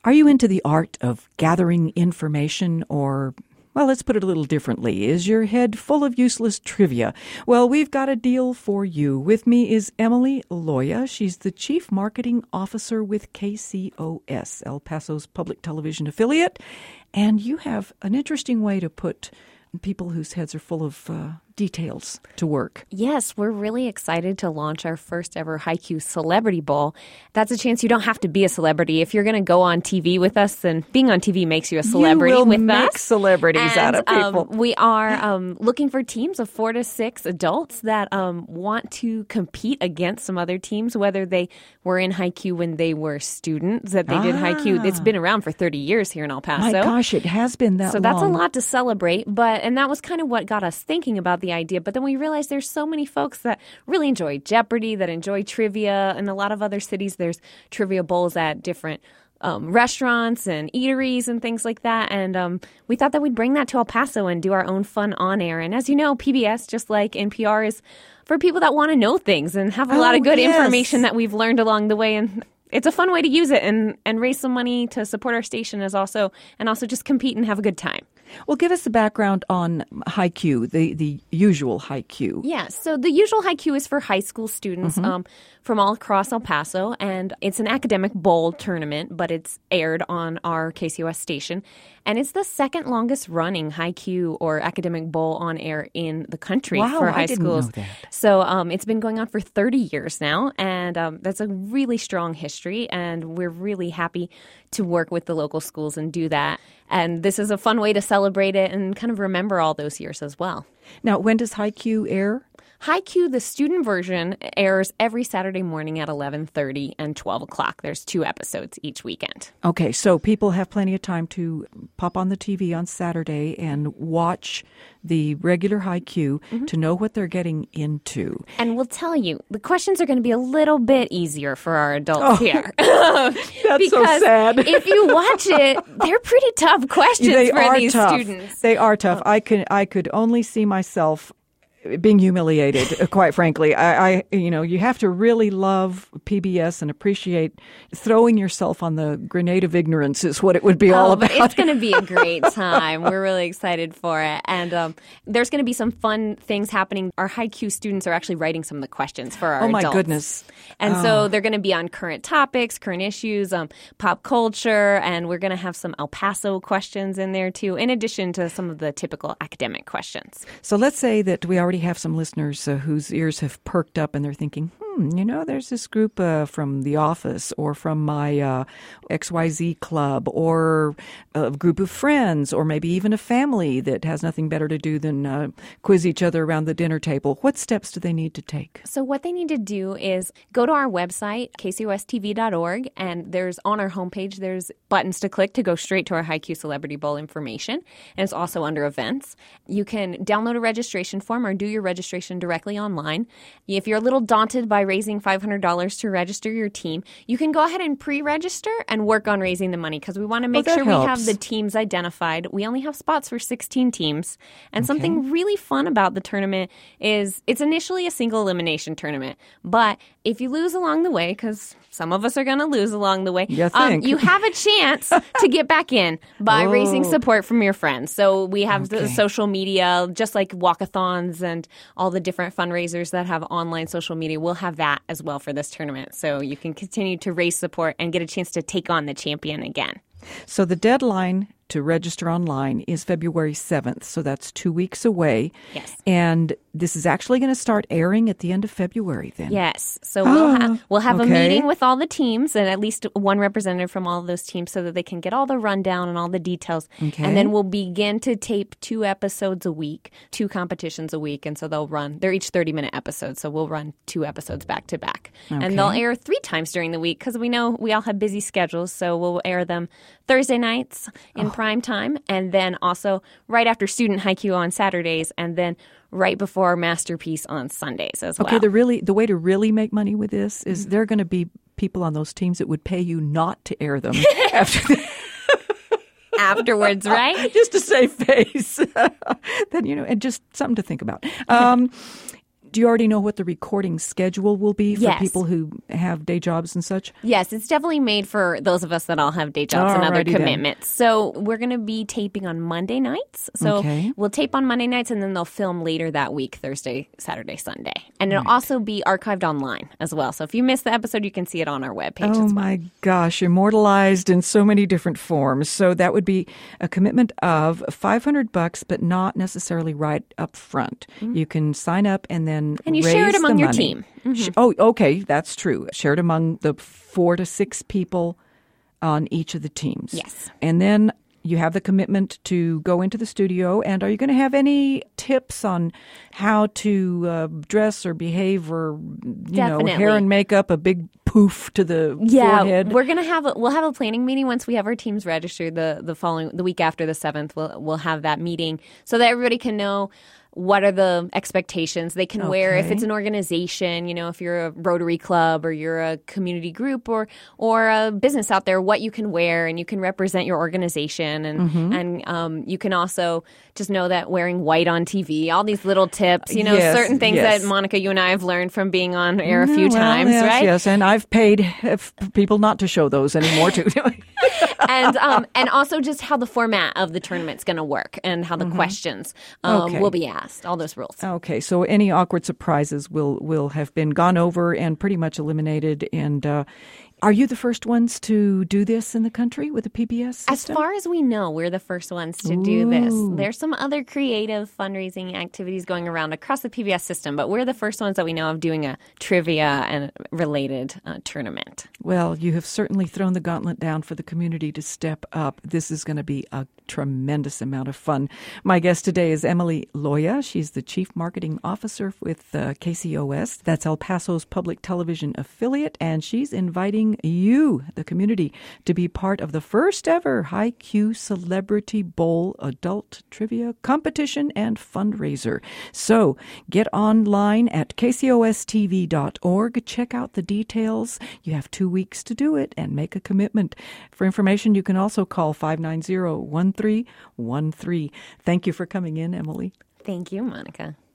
Are you into the art of gathering information or, well, let's put it a little differently. Is your head full of useless trivia? Well, we've got a deal for you. With me is Emily Loya. She's the Chief Marketing Officer with KCOS, El Paso's public television affiliate. And you have an interesting way to put people whose heads are full of details to work. Yes, we're really excited to launch our first ever HiQ Celebrity Bowl. That's a chance you don't have to be a celebrity. If you're going to go on TV with us, then being on TV makes you a celebrity with us. You will make celebrities out of people. We are looking for teams of 4 to 6 adults that want to compete against some other teams, whether they were in HiQ when they were students, that they did HiQ. It's been around for 30 years here in El Paso. My gosh, it has been that long. So that's a lot to celebrate. And that was kind of what got us thinking about the idea. But then we realized there's so many folks that really enjoy Jeopardy, that enjoy trivia. In a lot of other cities, there's trivia bowls at different restaurants and eateries and things like that. And we thought that we'd bring that to El Paso and do our own fun on air. And as you know, PBS, just like NPR, is for people that want to know things and have a lot of good information that we've learned along the way. And it's a fun way to use it and raise some money to support our station and also just compete and have a good time. Well, give us the background on HiQ, the usual HiQ. Yeah, so the usual HiQ is for high school students from all across El Paso, and it's an academic bowl tournament, but it's aired on our KCOS station. And it's the second longest running HiQ or academic bowl on air in the country for high schools. Know that. So it's been going on for 30 years now, and that's a really strong history, and we're really happy to work with the local schools and do that. And this is a fun way to celebrate it and kind of remember all those years as well. Now, when does HiQ air? HiQ, the student version, airs every Saturday morning at 11:30 and 12 o'clock. There's 2 episodes each weekend. Okay, so people have plenty of time to pop on the TV on Saturday and watch the regular HiQ to know what they're getting into. And we'll tell you, the questions are going to be a little bit easier for our adults here. That's so sad. If you watch it, they're pretty tough questions for these students. They are tough. I could only see myself being humiliated, quite frankly. You have to really love PBS and appreciate throwing yourself on the grenade of ignorance is what it would be all about. It's going to be a great time. We're really excited for it. And there's going to be some fun things happening. Our HiQ students are actually writing some of the questions for our adults. Oh, my goodness. And so they're going to be on current topics, current issues, pop culture, and we're going to have some El Paso questions in there, too, in addition to some of the typical academic questions. So let's say that we already have some listeners whose ears have perked up and they're thinking, there's this group from The Office or from my XYZ club or a group of friends or maybe even a family that has nothing better to do than quiz each other around the dinner table. What steps do they need to take? So what they need to do is go to our website, kcostv.org, and on our homepage, there's buttons to click to go straight to our HiQ Celebrity Bowl information, and it's also under events. You can download a registration form or do your registration directly online. If you're a little daunted by raising $500 to register your team, you can go ahead and pre-register and work on raising the money because we want to make sure we have the teams identified. We only have spots for 16 teams. And something really fun about the tournament is it's initially a single elimination tournament. But if you lose along the way, because some of us are going to lose along the way, you have a chance to get back in by raising support from your friends. So we have the social media, just like walkathons and all the different fundraisers that have online social media. We'll have that as well for this tournament. So you can continue to raise support and get a chance to take on the champion again. So the deadline to register online is February 7th. So that's 2 weeks away. Yes. And this is actually going to start airing at the end of February then. Yes. So we'll have a meeting with all the teams and at least one representative from all of those teams so that they can get all the rundown and all the details. Okay. And then we'll begin to tape 2 episodes a week, 2 competitions a week. And so they're each 30-minute episodes. So we'll run 2 episodes back to back. Okay. And they'll air 3 times during the week because we know we all have busy schedules. So we'll air them Thursday nights in prime time, and then also right after Student HiQ on Saturdays, and then right before Masterpiece on Sundays as well. Okay, the way to really make money with this is there are going to be people on those teams that would pay you not to air them afterwards, right? Just to save face. Then and just something to think about. Do you already know what the recording schedule will be for Yes. people who have day jobs and such? Yes, it's definitely made for those of us that all have day jobs and other Alrighty then. commitments. So we're going to be taping on Monday nights. So Okay. we'll tape on Monday nights, and then they'll film later that week, Thursday, Saturday, Sunday. And it'll also be archived online as well. So if you missed the episode, you can see it on our webpage Oh as well. my gosh, immortalized in so many different forms. So that would be a commitment of $500, but not necessarily right up front. You can sign up and then And you share it raise among the your money. team. Oh, okay, that's true. Share it among the 4 to 6 people on each of the teams. Yes. And then you have the commitment to go into the studio. And are you going to have any tips on how to dress or behave, or hair Definitely. and makeup, a big poof to the forehead? We're gonna we'll have a planning meeting once we have our teams registered the week after the 7th. We'll have that meeting so that everybody can know what are the expectations they can wear if Okay. it's an organization, if you're a Rotary Club or you're a community group or a business out there, what you can wear, and you can represent your organization, and you can also just know that wearing white on TV, all these little tips, Yes, certain things yes. that Monica, you and I have learned from being on air a few times, yes, right? Yes, and I've paid people not to show those anymore too. and also just how the format of the tournament's going to work and how the questions Okay. will be asked. All those rules. Okay, so any awkward surprises will have been gone over and pretty much eliminated. And are you the first ones to do this in the country with the PBS system? As far as we know, we're the first ones to do this. There's some other creative fundraising activities going around across the PBS system, but we're the first ones that we know of doing a trivia and related tournament. Well, you have certainly thrown the gauntlet down for the community to step up. This is going to be a tremendous amount of fun. My guest today is Emily Loya. She's the Chief Marketing Officer with KCOS. That's El Paso's public television affiliate, and she's inviting you, the community, to be part of the first ever HiQ Celebrity Bowl adult trivia competition and fundraiser. So get online at kcostv.org. Check out the details. You have 2 weeks to do it and make a commitment. For information, you can also call 590-1313. Thank you for coming in, Emily. Thank you, Monica.